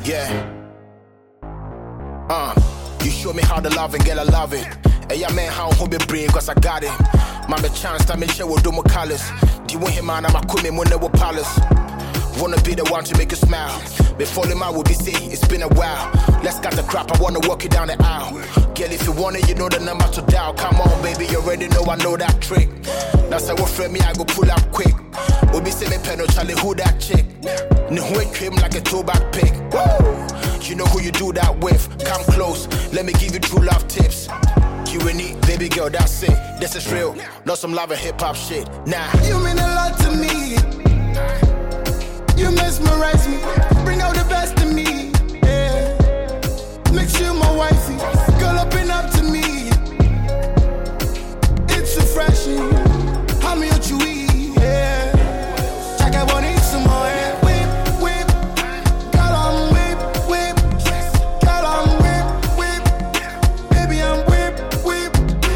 Yeah. You show me how to love and girl I love it. Hey, yeah, man, how who be brain, cause I got it. Mama chance to make sure we do my colors. Do you want him man, I'm a queen when they were palace. Wanna be the one to make you smile. Before the man will be say, it's been a while. Let's cut the crap, I wanna walk you down the aisle. Girl, if you want it, you know the number to dial. Come on, baby, you already know I know that trick. That's how what friend me, I go pull up quick. Obi say me pen no Charlie, who that chick? No way trim like a throwback pick. Woo! You know who you do that with. Come close, let me give you true love tips. You and me, baby girl, that's it. This is real, not some love and hip hop shit. Nah. You mean a lot to me. You mesmerize me, bring out the best in me. Yeah. Makes you my wifey, girl open up to me. It's refreshing. How me what you eat? Yeah. Check out what eat some more. Yeah. Whip, whip, girl I'm whip, whip, girl I'm whip, whip, baby I'm whip, whip,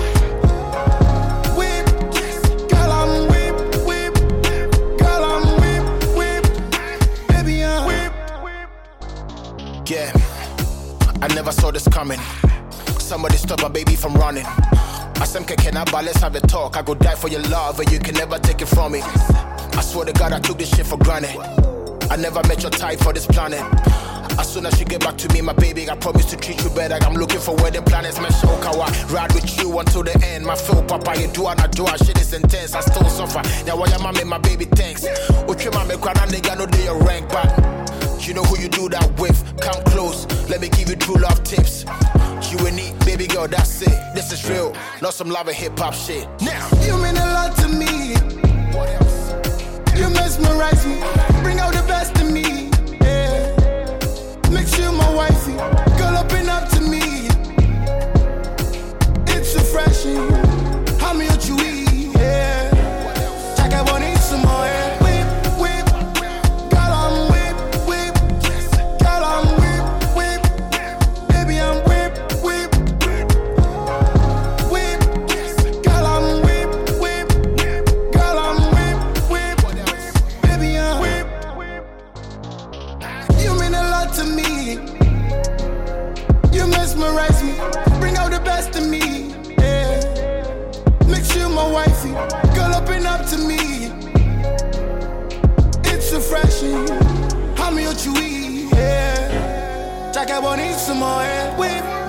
whip, girl I'm whip, whip, girl I'm whip, whip, baby I'm whip, whip. Yeah, I never saw this coming. Somebody stop my baby from running. I said, can I but let's have a talk. I go die for your love and you can never take it from me. I swear to God I took this shit for granted. I never met your type for this planet. As soon as you get back to me, my baby, I promise to treat you better. I'm looking for where the planets may show. Ride with you until the end. My feel papa, you do and I do. Shit is intense, I still suffer. Now why your mama, my baby, thanks. Okay, mama, nigga, no do your rank back. You know who you do that with. Come close, let me give you true love tips. You and me, baby girl, that's it. This is real, not some love and hip hop shit. Now, you mean a lot to me. What else? You mesmerize me, bring out the best in me. Yeah. Makes you my wifey, girl open up to me. It's refreshing. How me what you eat? Yeah. Check out what eat some more. Yeah. To me, you mesmerize me, bring out the best in me. Yeah, makes you my wifey, girl open up to me. It's refreshing. How me what you eat? Yeah, check out what eat some more. Yeah.